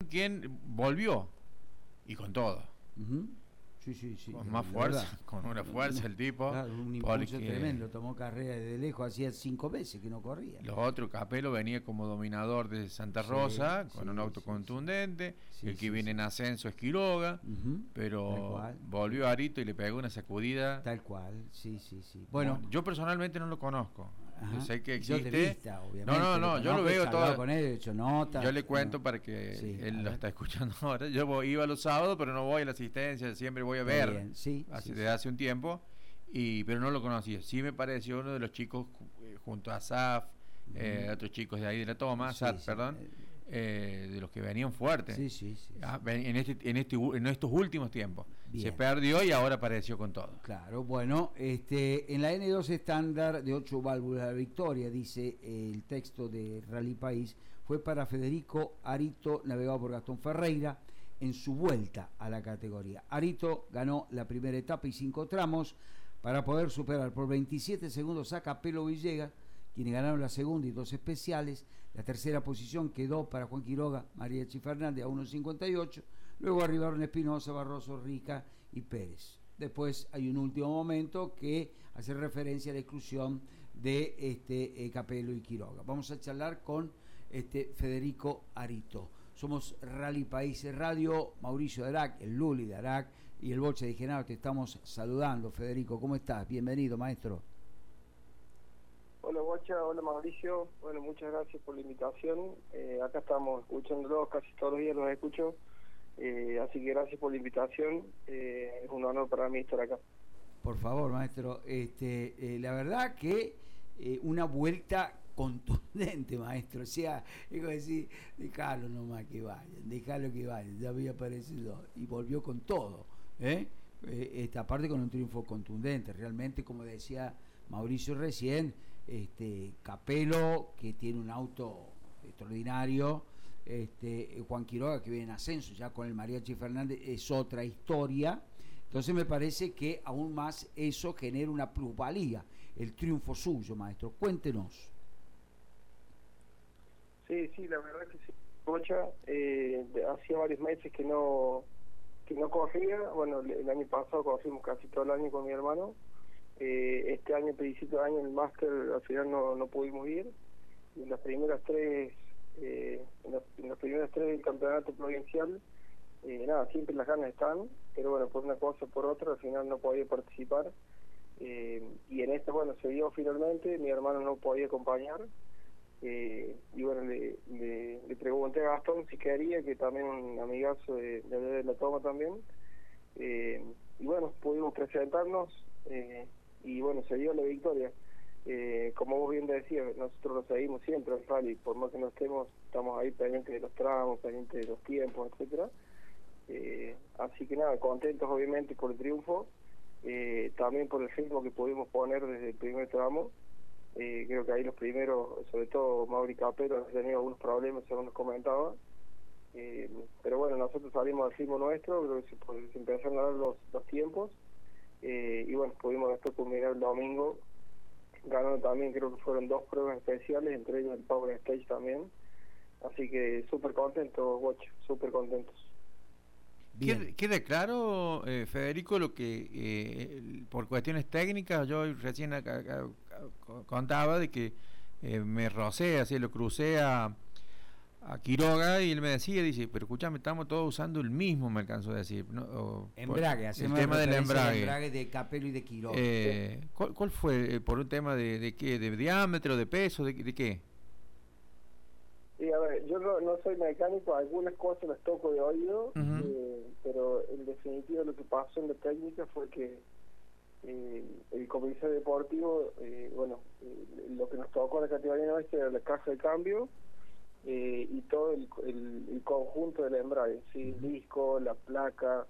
quien volvió y con todo. Sí, Con más fuerza, con una fuerza el tipo. Claro, un impulso tremendo, tomó carrera desde lejos, hacía 5 meses que no corría. Los otros, Capello venía como dominador de Santa Rosa, con un auto contundente. El que viene en ascenso es Quiroga, pero volvió Arito y le pegó una sacudida. Tal cual, sí. Bueno, yo personalmente no lo conozco. Yo sé que existe. Yo te vista, obviamente. No, yo lo veo todo. Con él, he hecho notas. Yo le cuento para que él lo está escuchando ahora. Yo iba los sábados, pero no voy a la asistencia, siempre voy a ver. Bien, desde hace un tiempo, pero no lo conocía. Sí me pareció uno de los chicos junto a Saf, otros chicos de ahí de la toma, de los que venían fuertes. En estos últimos tiempos. Bien. Se perdió y ahora apareció con todo. Claro, bueno, en la N2 estándar de 8 válvulas de victoria, dice el texto de Rally País, fue para Federico Arito, navegado por Gastón Ferreira, en su vuelta a la categoría. Arito ganó la primera etapa y 5 tramos para poder superar por 27 segundos a Capello Villegas, quienes ganaron la segunda y 2 especiales. La tercera posición quedó para Juan Quiroga, Mariachi Fernández a 1.58. Luego arribaron Espinosa, Barroso, Rica y Pérez. Después hay un último momento que hace referencia a la exclusión de Capello y Quiroga. Vamos a charlar con Federico Arito. Somos Rally País Radio, Mauricio de Arac, el Luli de Arac y el Bocha de Genaro. Te estamos saludando, Federico. ¿Cómo estás? Bienvenido, maestro. Hola, Bocha. Hola, Mauricio. Bueno, muchas gracias por la invitación. Acá estamos escuchándolos, casi todos los días los escucho. Así que gracias por la invitación. Es un honor para mí estar acá. Por favor, maestro. La verdad que una vuelta contundente, maestro. O sea, es como decir, dejalo nomás que vayan, ya había aparecido y volvió con todo, esta parte con un triunfo contundente, realmente, como decía Mauricio recién, Capello, que tiene un auto extraordinario, Juan Quiroga, que viene en ascenso ya con el Mariachi Fernández, es otra historia. Entonces me parece que aún más eso genera una plusvalía, el triunfo suyo, maestro. Cuéntenos. Sí, la verdad que sí, Bocha. Hacía varios meses que no corría. Bueno, el año pasado corrimos casi todo el año con mi hermano. Este año, principio de año, en el máster al final no pudimos ir. Y en las primeras tres del campeonato provincial, siempre las ganas están, pero bueno, por una cosa o por otra, al final no podía participar. Y en esta, bueno, se dio finalmente, mi hermano no podía acompañar. Y bueno, le pregunté a Gastón si quería, que también un amigazo de la toma también. Y bueno, pudimos presentarnos, y bueno, se dio la victoria. Como vos bien decías, nosotros lo seguimos siempre al rally, por más que no estamos ahí pendientes de los tramos, pendientes de los tiempos, etcétera. Así que nada, contentos obviamente por el triunfo, también por el ritmo que pudimos poner desde el primer tramo. Creo que ahí los primeros, sobre todo Mauri Capello, han tenido algunos problemas, según nos comentaba. Pero bueno, nosotros salimos al ritmo nuestro, creo que se empezaron a dar los tiempos. Y bueno, pudimos después culminar el domingo ganando también, creo que fueron 2 pruebas especiales, entre ellos el Power Stage también. Así que súper contentos, Bocha, súper contentos. Queda claro, Federico, lo que por cuestiones técnicas yo recién acá contaba de que me rocé, así lo crucé a Quiroga y él me dice, pero escúchame, estamos todos usando el mismo, me alcanzó a decir, ¿no? Embrague, el tema del embrague de Capello y de Quiroga. ¿Cuál fue? ¿Por un tema de qué? ¿De diámetro, de peso, de qué? Sí, a ver, yo no soy mecánico, algunas cosas las toco de oído, pero en definitiva lo que pasó en la técnica fue que el comisario deportivo, lo que nos tocó en la categoría nuestra era la caja de cambio, y todo el conjunto del embrague, ¿sí? El disco, la placa,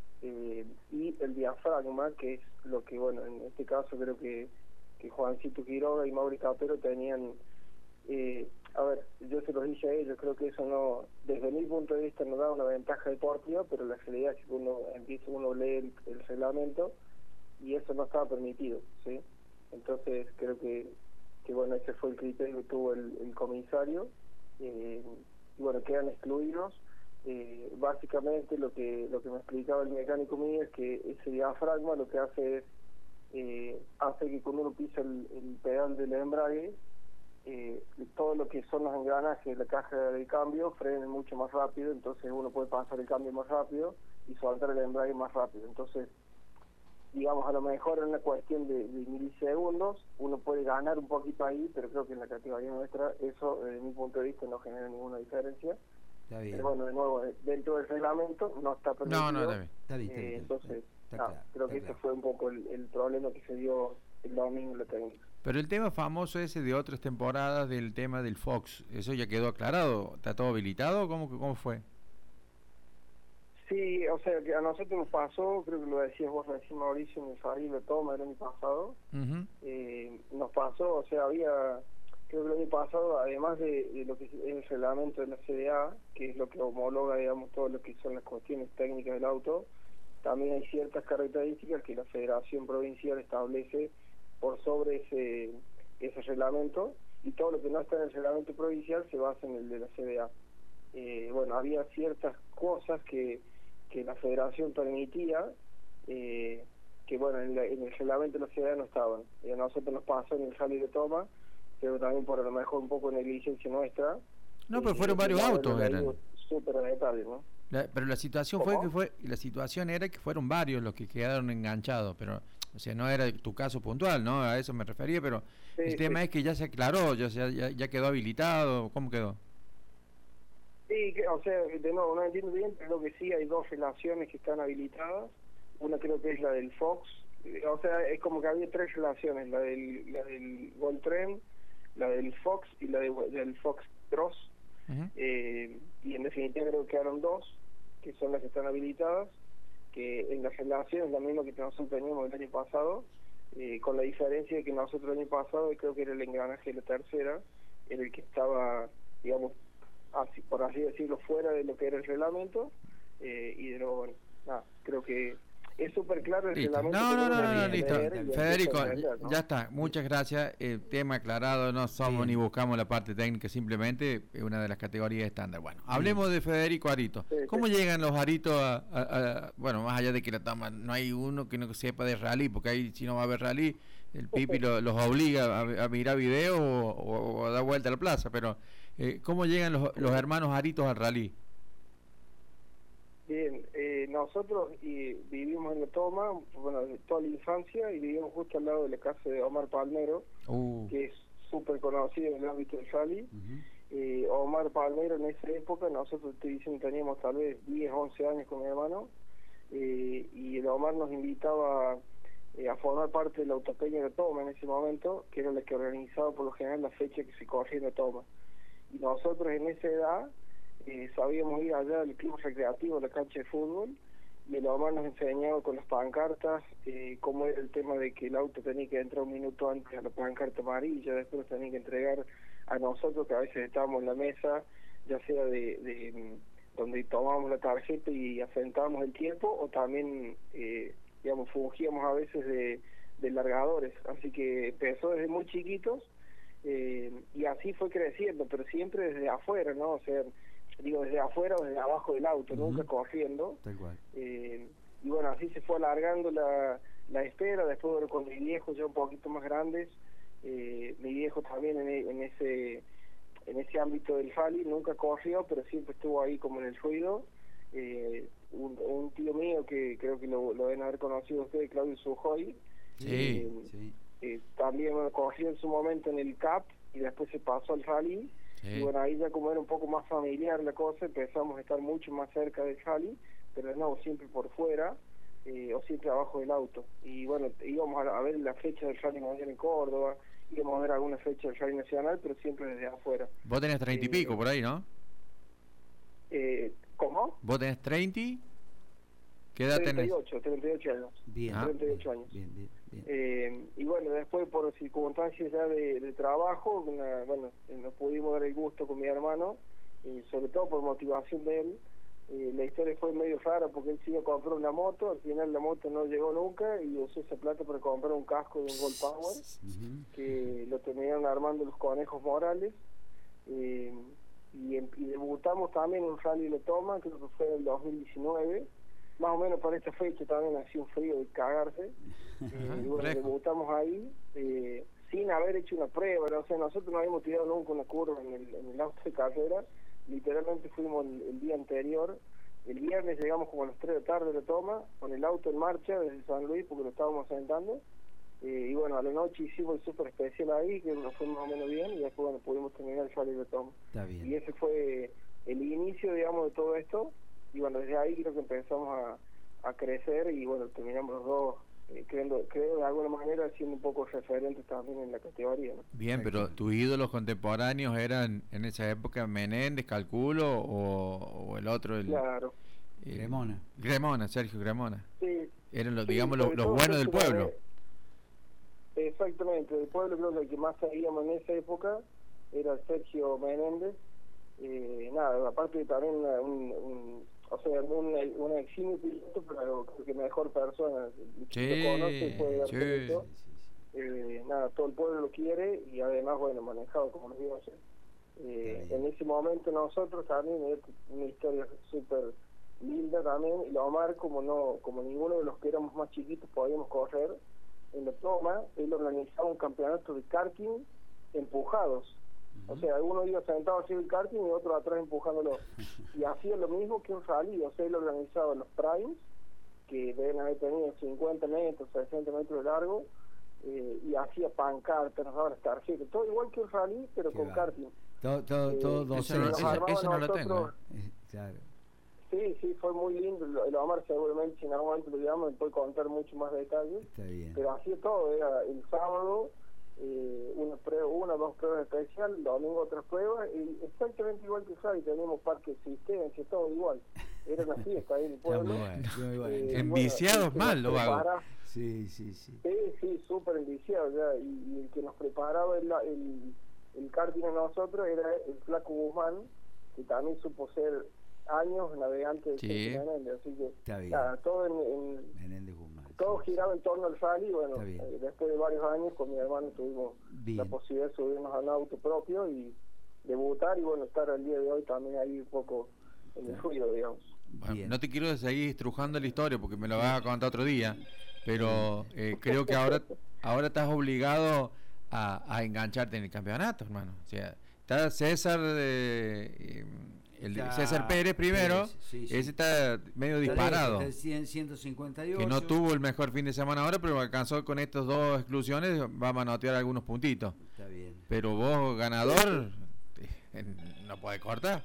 y el diafragma, que es lo que, bueno, en este caso creo que Juancito Quiroga y Mauri Capello tenían. A ver, yo se los dije a ellos, creo que eso no, desde mi punto de vista no da una ventaja deportiva, pero la realidad es que uno lee el reglamento y eso no estaba permitido, ¿sí? Entonces creo que bueno, ese fue el criterio que tuvo el comisario, y bueno, quedan excluidos. Básicamente lo que me explicaba el mecánico mío es que ese diafragma lo que hace es hace que cuando uno pisa el pedal del embrague, todo lo que son los engranajes de la caja de cambio frenen mucho más rápido, entonces uno puede pasar el cambio más rápido y soltar el embrague más rápido. Entonces, digamos, a lo mejor en una cuestión de milisegundos uno puede ganar un poquito ahí, pero creo que en la categoría nuestra eso, desde mi punto de vista, no genera ninguna diferencia. Está bien. Pero bueno, de nuevo, dentro del reglamento no está permitido. No, está bien. Está bien, Entonces, claro, creo que ese fue un poco el problema que se dio el domingo en la técnica. Pero el tema famoso ese de otras temporadas del tema del Fox, ¿eso ya quedó aclarado? ¿Está todo habilitado? ¿Cómo fue? Sí, o sea, que a nosotros nos pasó, creo que lo decías vos recién, Mauricio, en el Farid de Toma el año pasado. Nos pasó, o sea, creo que el año pasado, además de lo que es el reglamento de la CDA, que es lo que homologa, digamos, todo lo que son las cuestiones técnicas del auto, también hay ciertas características que la Federación Provincial establece por sobre ese reglamento, y todo lo que no está en el reglamento provincial se basa en el de la CDA. Bueno, había ciertas cosas que la Federación permitía, que bueno, en el reglamento de la CDA no estaban, y a nosotros nos pasó en el Rally de Toma, pero también por a lo mejor un poco de negligencia nuestra. No, pero fueron varios autos, eran. Súper detalle, ¿no? Pero la situación la situación era que fueron varios los que quedaron enganchados, pero, o sea, no era tu caso puntual, ¿no? A eso me refería, pero sí, el tema es que ya se aclaró, ya quedó habilitado, ¿cómo quedó? Sí, o sea, de nuevo, no entiendo bien, pero creo que sí hay dos relaciones que están habilitadas. Una creo que es la del Fox, o sea, es como que había tres relaciones, la del Gol Tren, la del Fox y la del Fox Cross. Y en definitiva creo que quedaron dos, que son las que están habilitadas, que en las relaciones la misma que nosotros teníamos el año pasado, con la diferencia de que nosotros el año pasado, creo que era el engranaje de la tercera, en el que estaba, digamos, así, por así decirlo, fuera de lo que era el reglamento, y de nuevo, bueno, creo que es súper claro el reglamento. No, listo. Federico, ¿no? Ya está, muchas gracias. Tema aclarado, no somos ni buscamos la parte técnica, simplemente es una de las categorías estándar. Bueno, hablemos de Federico Arito. ¿Cómo llegan los aritos bueno, más allá de que la toma, no hay uno que no sepa de rally, porque ahí si no va a haber rally, el Pipi los obliga a mirar videos o a dar vuelta a la plaza, pero ¿cómo llegan los hermanos Aritos al rally? Bien, nosotros vivimos en la Toma, bueno, toda la infancia, y vivimos justo al lado de la casa de Omar Palmero, que es súper conocido en el ámbito del rally. Omar Palmero, en esa época, nosotros teníamos tal vez 10, 11 años con mi hermano, y el Omar nos invitaba a formar parte de la autopeña de Toma en ese momento, que era la que organizaba por lo general la fecha que se corría en la Toma. Y nosotros en esa edad sabíamos ir allá al club recreativo, a la cancha de fútbol, y el Omar nos enseñaba con las pancartas cómo era el tema de que el auto tenía que entrar un minuto antes a la pancarta amarilla, después nos tenía que entregar a nosotros, que a veces estábamos en la mesa, ya sea de donde tomábamos la tarjeta y asentábamos el tiempo, o también digamos, fungíamos a veces de largadores. Así que empezó desde muy chiquitos, y así fue creciendo, pero siempre desde afuera, ¿no? O sea, digo, desde afuera o desde abajo del auto, nunca corriendo. Tal cual. Y bueno, así se fue alargando la espera. Después, bueno, con mis viejos ya un poquito más grandes, mi viejo también en ese ámbito del rally nunca corrió, pero siempre estuvo ahí como en el ruido. Un tío mío que creo que lo deben haber conocido ustedes, Claudio Sujoy, también corrió en su momento en el CAP y después se pasó al rally. Y bueno, ahí ya como era un poco más familiar la cosa, empezamos a estar mucho más cerca del rally, pero no, siempre por fuera, o siempre abajo del auto. Y bueno, íbamos a ver la fecha del rally mundial en Córdoba, íbamos a ver alguna fecha del rally nacional, pero siempre desde afuera. Vos tenés 30 y pico por ahí, ¿no? ¿Cómo? ¿Vos tenés 30? ¿Qué edad tenés? 38 años. Bien. 38 años. Bien. Y bueno, después por circunstancias ya de trabajo, bueno, nos pudimos dar el gusto con mi hermano, sobre todo por motivación de él. La historia fue medio rara porque él se iba a comprar una moto, al final la moto no llegó nunca y usó esa plata para comprar un casco de un Gold Power, que lo terminaron armando los Conejos Morales. Y y debutamos también en un rally de Toma, creo que fue en el 2019, más o menos por esta fecha también hacía un frío de cagarse, y bueno, debutamos ahí, sin haber hecho una prueba, ¿no? O sea, nosotros no habíamos tirado nunca una curva en el auto de carrera, literalmente fuimos el día anterior, el viernes llegamos como a las 3 de la tarde de Toma, con el auto en marcha desde San Luis porque lo estábamos sentando, y bueno, a la noche hicimos el súper especial ahí, que nos fue más o menos bien, y después bueno, pudimos terminar el rally de Toma. Está bien. Y ese fue el inicio, digamos, de todo esto, y bueno, desde ahí creo que empezamos a crecer, y bueno, terminamos los dos, creo de alguna manera siendo un poco referentes también en la categoría, ¿no? Bien, pero tus ídolos contemporáneos eran en esa época Menéndez, calculo, o el otro, Claro. Cremona. Sergio Cremona. Sí. Eran los, Sí, digamos, los buenos del pueblo. Exactamente, del pueblo creo que el que más seguíamos en esa época era Sergio Menéndez. Nada, aparte de también un eximio piloto, pero creo que mejor persona. Sí, lo conoce, puede dar crédito. Sí. Nada, todo el pueblo lo quiere y además, bueno, manejado como los dioses. En ese momento nosotros también, una historia súper linda también, y Omar, como ninguno de los que éramos más chiquitos podíamos correr, en la Toma, él organizaba un campeonato de karting empujados. O sea, uno iba sentado haciendo el karting y otro atrás empujándolo. Y hacía lo mismo que un rally, o sea, él organizaba los primes, que deben haber tenido 50 metros, 60 metros de largo, y hacía pancartas, tarjetas, todo igual que un rally, pero con karting. Todo eso no lo tengo. Claro. Sí, fue muy lindo. El Omar seguramente, si en algún momento lo llamo, me puede contar mucho más detalles. Está bien. Pero hacía todo, era el sábado una o dos pruebas especiales, el domingo otras pruebas, y exactamente igual que Javi, teníamos parque de existencia, todo igual. Era una fiesta ahí en el pueblo. Muy bueno. Enviciados bueno, mal lo hago. Sí. Sí, súper enviciados ya. Y el que nos preparaba el karting a nosotros era el Flaco Guzmán, que también supo ser años navegante de Menéndez, así que nada, todo Menéndez Guzmán, todo giraba en torno al rally. Bueno, después de varios años con mi hermano tuvimos la posibilidad de subirnos a un auto propio y debutar, y bueno, estar al día de hoy también ahí un poco en el ruido, digamos. Bueno, no te quiero seguir estrujando la historia porque me lo vas a contar otro día, pero creo que ahora estás obligado a engancharte en el campeonato, hermano. O sea, está César César Pérez primero, ese está medio disparado. Está 158. Que no tuvo el mejor fin de semana ahora, pero alcanzó con estas dos exclusiones, va a manotear algunos puntitos. Está bien. Pero vos, ganador, no podés cortar.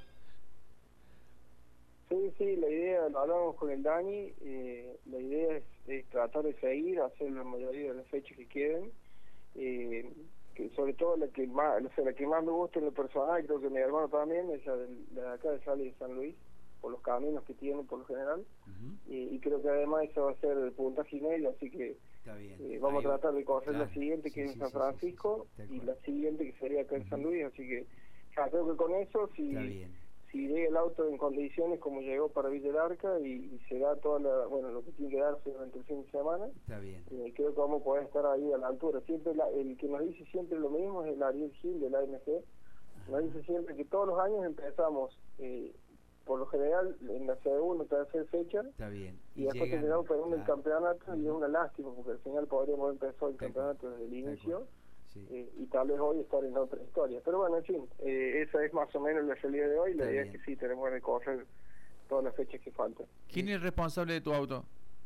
Sí, la idea, lo hablamos con el Dani, la idea es tratar de seguir, hacer la mayoría de las fechas que queden. Que sobre todo la que más me gusta en lo personal, creo que mi hermano también, es la de acá de Sali de San Luis, por los caminos que tiene por lo general, y creo que además eso va a ser el puntaje medio, así que vamos a tratar de correr la siguiente que es en San Francisco, y la siguiente que sería acá en San Luis, así que creo que con eso, si llega el auto en condiciones como llegó para Villa del Arca y se da lo que tiene que darse durante el fin de semana, creo que vamos a poder estar ahí a la altura. Siempre el que nos dice siempre lo mismo es el Ariel Gil del AMG. Nos dice siempre que todos los años empezamos por lo general en la segunda o tercera fecha, y después terminamos perdiendo el campeonato, y es una lástima porque al final podríamos haber empezado el campeonato desde el inicio. Y tal vez hoy estar en otra historia, pero bueno, en fin, esa es más o menos la realidad de hoy. La idea es que sí tenemos que recorrer todas las fechas que faltan. ¿Quién es el responsable de tu auto?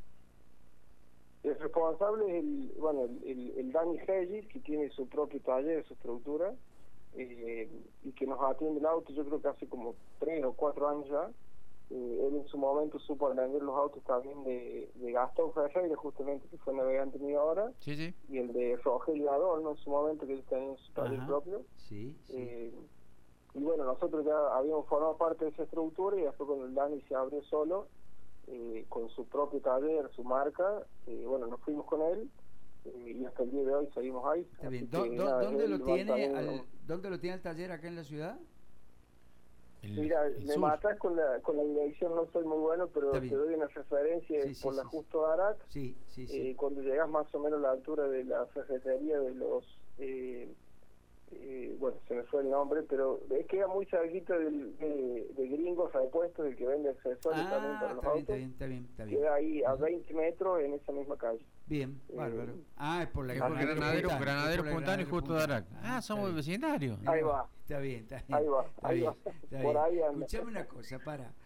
El responsable es el Dani Regis, que tiene su propio taller, su estructura, y que nos atiende el auto. Yo creo que hace como 3 o 4 años ya. Él en su momento supo vender los autos también de Gastón Ferreira, justamente, que fue navegante mío ahora, y el de Rogelio Adorno en su momento, que él tenía su taller propio. Y bueno, nosotros ya habíamos formado parte de esa estructura, y después cuando el Dani se abrió solo, con su propio taller, su marca, bueno, nos fuimos con él, y hasta el día de hoy seguimos ahí. Está bien. ¿Dónde lo tiene el taller acá en la ciudad? Mira, me matas con la dirección, no soy muy bueno, pero te doy una referencia por la Justo Arac. Cuando llegas más o menos a la altura de la ferretería de los bueno, se me fue el nombre, pero es que era muy cerquita de Gringos Repuestos, el que vende accesorios también para los autos. Está bien. Queda ahí a 20 metros en esa misma calle. Bien, bárbaro. Es por Granaderos Puntano y Justo de Araca. Somos vecindarios. Ahí va. Está bien. Ahí va. Por ahí anda. Escuchame una cosa,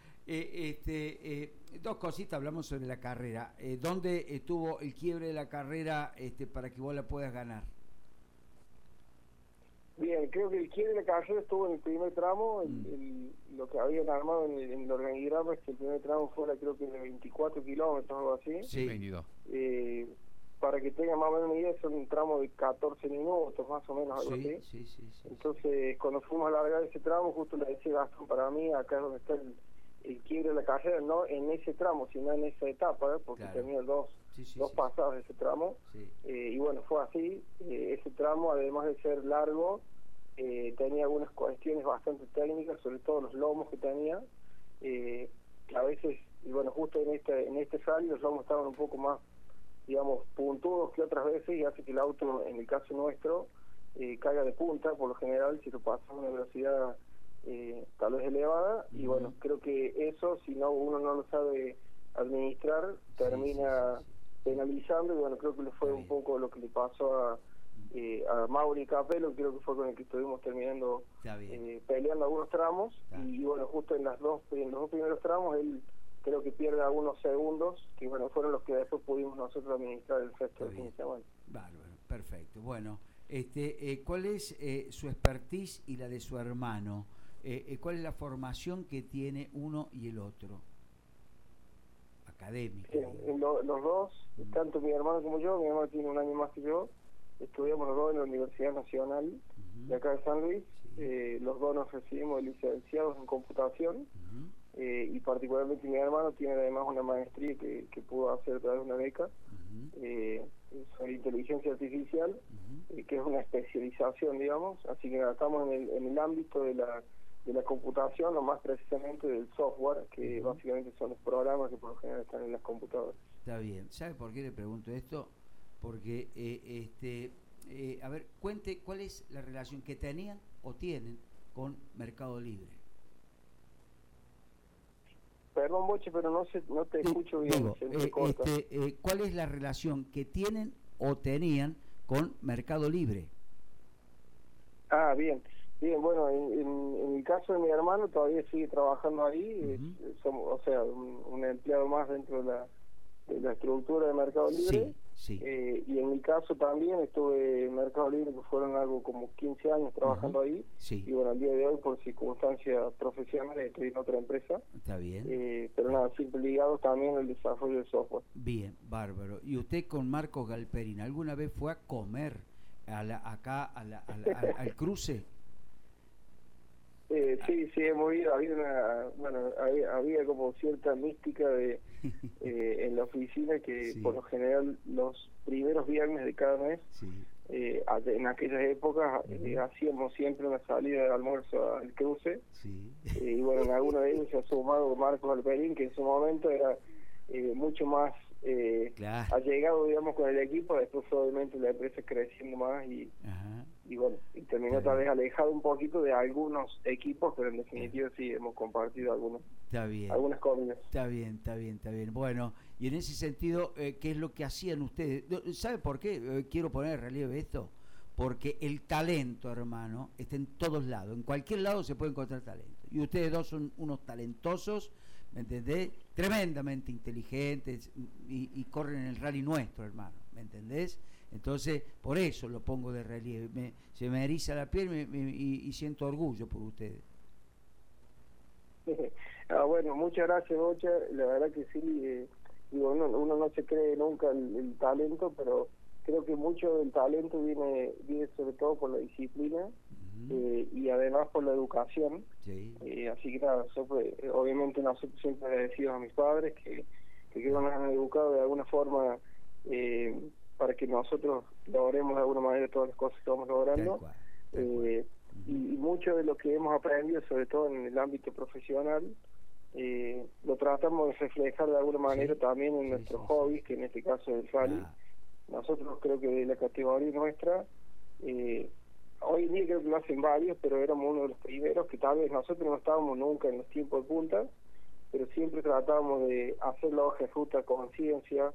dos cositas hablamos sobre la carrera. ¿Dónde estuvo el quiebre de la carrera para que vos la puedas ganar? Bien, creo que el quiebre de la carrera estuvo en el primer tramo. Lo que habían armado en el organigrama es que el primer tramo fuera, creo que de 24 kilómetros o algo así. Sí, 22. Para que tengan más o menos una idea, son un tramo de 14 minutos, más o menos, algo así. Sí. Entonces, cuando fuimos a alargar ese tramo, justo le decía Gastón, para mí, acá es donde está el quiebre de la carrera, no en ese tramo, sino en esa etapa, porque tenía dos pasadas de ese tramo. Y bueno, fue así. Ese tramo, además de ser largo, tenía algunas cuestiones bastante técnicas, sobre todo los lomos que tenía, que a veces, y bueno, justo en este rally los lomos estaban un poco más, digamos, puntudos que otras veces, y hace que el auto, en el caso nuestro, caiga de punta, por lo general, si lo pasa a una velocidad tal vez elevada. Y bueno, creo que eso, si no uno no lo sabe administrar, termina penalizando. Y bueno, creo que le fue un poco lo que le pasó a Mauri Capello, creo que fue con el que estuvimos terminando peleando algunos tramos. Y bueno, justo en los dos primeros tramos él creo que pierde algunos segundos, que bueno, fueron los que después pudimos nosotros administrar el resto del fin de semana. Bárbaro, perfecto. Bueno, ¿cuál es su expertise y la de su hermano? ¿Cuál es la formación que tiene uno y el otro? Académica. Los dos, tanto mi hermano como yo, mi hermano tiene un año más que yo, estudiamos los dos en la Universidad Nacional de acá de San Luis. Los dos nos recibimos licenciados en computación. Y particularmente mi hermano tiene además una maestría que pudo hacer a través de una beca sobre inteligencia artificial, que es una especialización, digamos. Así que estamos en el ámbito de la computación, o más precisamente del software, que básicamente son los programas que por lo general están en las computadoras. Está bien. ¿Sabe por qué le pregunto esto? Porque a ver, cuente cuál es la relación que tenían o tienen con Mercado Libre. Perdón, Boche, pero no te escucho bien. ¿Cuál es la relación que tienen o tenían con Mercado Libre? Bien, bueno, en el caso de mi hermano todavía sigue trabajando ahí, somos, o sea, un empleado más dentro de la estructura de Mercado Libre. Sí. Y en mi caso también estuve en Mercado Libre, que fueron algo como 15 años trabajando ahí. Y bueno, al día de hoy, por circunstancias profesionales, estoy en otra empresa. Está bien. Pero nada, siempre ligados también al desarrollo del software. Bien, bárbaro. ¿Y usted con Marcos Galperín alguna vez fue a comer acá al cruce? Sí, hemos ido. Había como cierta mística en la oficina que por lo general los primeros viernes de cada mes, en aquellas épocas, hacíamos siempre una salida de almuerzo al cruce. Y bueno, en alguno de ellos se ha sumado Marcos Alperín, que en su momento era mucho más allegado, digamos, con el equipo. Después obviamente la empresa creciendo más y bueno, y terminó tal vez alejado un poquito de algunos equipos, pero en definitiva sí hemos compartido algunas comidas. Está bien. Bueno, y en ese sentido, ¿qué es lo que hacían ustedes? ¿Sabe por qué quiero poner en relieve esto? Porque el talento, hermano, está en todos lados. En cualquier lado se puede encontrar talento. Y ustedes dos son unos talentosos, ¿me entendés? Tremendamente inteligentes y corren en el rally nuestro, hermano, ¿me entendés? Entonces, por eso lo pongo de relieve. Se me eriza la piel y siento orgullo por ustedes. Bueno, muchas gracias, Bocha. La verdad que sí, uno no se cree nunca el talento, pero creo que mucho del talento viene sobre todo por la disciplina y además por la educación. Así que nada, obviamente nosotros siempre agradecidos a mis padres que nos han educado de alguna forma para que nosotros logremos de alguna manera todas las cosas que vamos logrando. Y mucho de lo que hemos aprendido, sobre todo en el ámbito profesional, lo tratamos de reflejar de alguna manera también en nuestros hobbies, que en este caso es el rally. Nosotros creo que de la categoría nuestra Hoy en día creo que lo hacen varios, pero éramos uno de los primeros que tal vez nosotros no estábamos nunca en los tiempos de punta, pero siempre tratábamos de hacer la hoja de fruta con ciencia,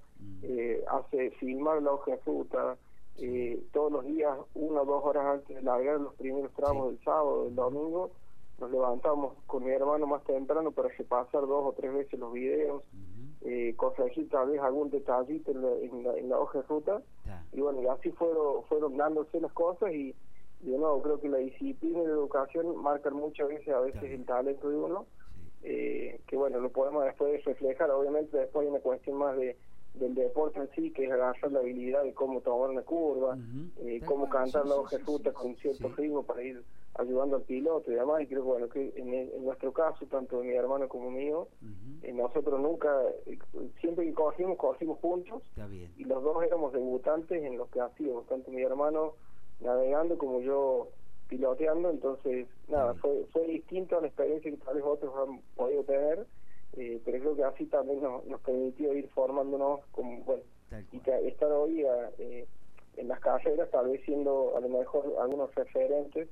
filmar la hoja de fruta, todos los días, 1 o 2 horas antes de largar los primeros tramos del sábado, del domingo, nos levantamos con mi hermano más temprano para repasar 2 o 3 veces los videos, corregir tal vez algún detallito en la hoja de fruta, y bueno, y así fueron dándose las cosas, y de nuevo creo que la disciplina y la educación marcan muchas veces a veces el talento de uno, que bueno, lo podemos después reflejar. Obviamente después hay una cuestión más del deporte en sí, que es agarrar la habilidad de cómo tomar una curva, cómo cantar la hoja de fruta con cierto ritmo para ir ayudando al piloto y demás. Y creo que bueno, que en nuestro caso, tanto de mi hermano como mío, nosotros nunca, siempre que corrimos juntos, y los dos éramos debutantes en lo que hacíamos, tanto mi hermano navegando como yo piloteando. Entonces nada, fue distinto a la experiencia que tal vez otros han podido tener, pero creo que así también nos permitió ir formándonos como, bueno, y estar hoy en las carreras, tal vez siendo a lo mejor algunos referentes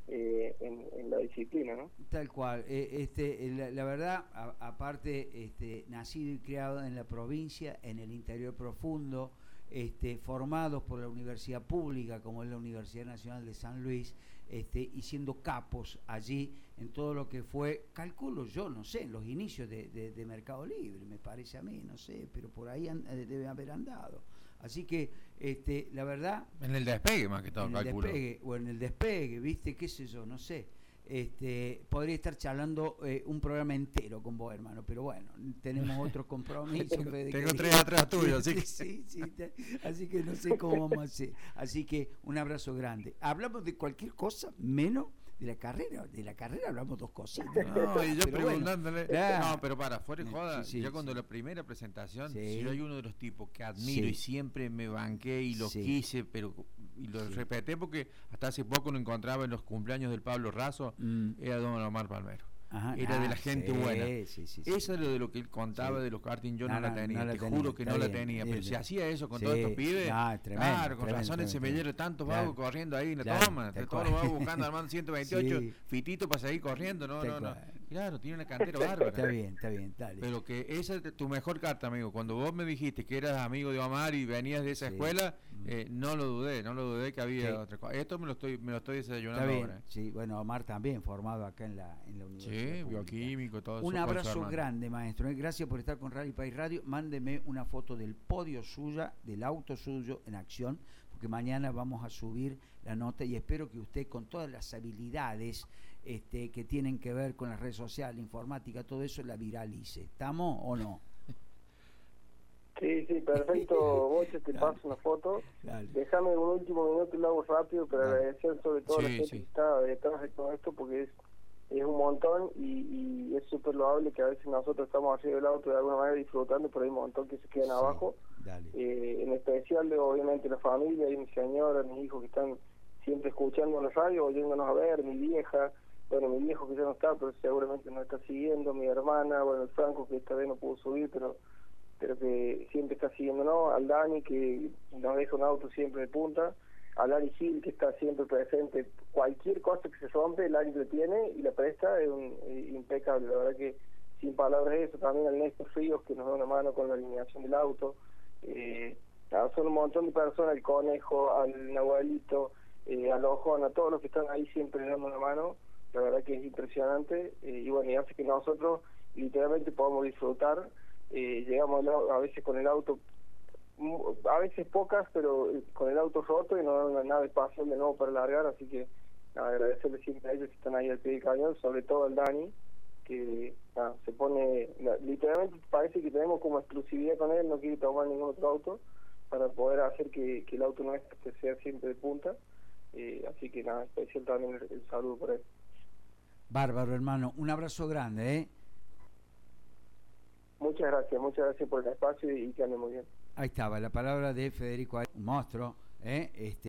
en la disciplina, ¿no? Tal cual. La verdad, aparte, nacido y criado en la provincia, en el interior profundo, formados por la universidad pública como es la Universidad Nacional de San Luis, y siendo capos allí en todo lo que fue, calculo yo, no sé, en los inicios de Mercado Libre, me parece a mí, no sé, pero por ahí debe haber andado. Así que, la verdad... En el despegue más que todo, calculo. En el despegue, ¿viste? ¿Qué sé yo? No sé. Podría estar charlando un programa entero con vos, hermano, pero bueno, tenemos otros compromisos. Tengo 3 atrás tuyos, así que... Sí, así que no sé cómo vamos a hacer. Así que un abrazo grande. Hablamos de cualquier cosa menos de la carrera. De la carrera hablamos 2 cositas. No, y yo pero preguntándole... Bueno, no, pero fuera de joda, yo cuando la primera presentación, si yo hay uno de los tipos que admiro y siempre me banqué y los quise, pero... y lo respeté porque hasta hace poco lo encontraba en los cumpleaños del Pablo Razo, era don Omar Palmero. Ajá, era de la gente buena. Eso es lo que él contaba de los karting. Yo no la tenía, te juro que no la tenía, pero si hacía eso con todos estos pibes, claro, con razón el semillero, tantos vagos corriendo ahí en la toma, todos los vagos buscando armando 128 fitito para seguir corriendo. No. Claro, tiene una cantera bárbara. Está bien, dale. Pero que esa es tu mejor carta, amigo. Cuando vos me dijiste que eras amigo de Omar y venías de esa escuela, no lo dudé que había otra cosa. Esto me lo estoy desayunando ahora. Sí, bueno, Omar también formado acá en la universidad. Sí, bioquímico, todo eso. Un abrazo grande, maestro. Gracias por estar con Rally País Radio. Mándeme una foto del podio suya, del auto suyo en acción, porque mañana vamos a subir la nota y espero que usted, con todas las habilidades que tienen que ver con las redes sociales, informática, todo eso, la viralice. ¿Estamos o no? Sí, perfecto. Boche, te paso una foto. Déjame un último minuto y lo hago rápido para agradecer sobre todo a la gente que está detrás de todo esto, porque es un montón y es súper loable que a veces nosotros estamos arriba del auto de alguna manera disfrutando, pero hay un montón que se quedan abajo. En especial, obviamente, la familia y mi señora, mis hijos que están siempre escuchando la radio, oyéndonos a ver, mi vieja, bueno, mi viejo que ya no está, pero seguramente nos está siguiendo, mi hermana, bueno, el Franco que esta vez no pudo subir, pero que siempre está siguiéndonos, al Dani que nos deja un auto siempre de punta, a Lari Gil que está siempre presente, cualquier cosa que se rompe, Lari lo tiene y la presta, es impecable, la verdad que sin palabras eso. También al Néstor Ríos que nos da una mano con la alineación del auto, son un montón de personas, el Conejo, al Nahuelito, al Ojón, a todos los que están ahí siempre dando una mano, la verdad que es impresionante, y bueno, y hace que nosotros literalmente podamos disfrutar. Llegamos a veces con el auto, a veces pocas, pero con el auto roto y no dan nada de pasión de nuevo para largar, así que agradecerles siempre a ellos que están ahí al pie del cañón, sobre todo al Dani, que se pone, literalmente parece que tenemos como exclusividad con él, no quiere tomar ningún otro auto para poder hacer que el auto nuestro sea siempre de punta, así que especial también el saludo por él. Bárbaro, hermano, un abrazo grande, Muchas gracias por el espacio y que ande muy bien. Ahí estaba la palabra de Federico, un monstruo,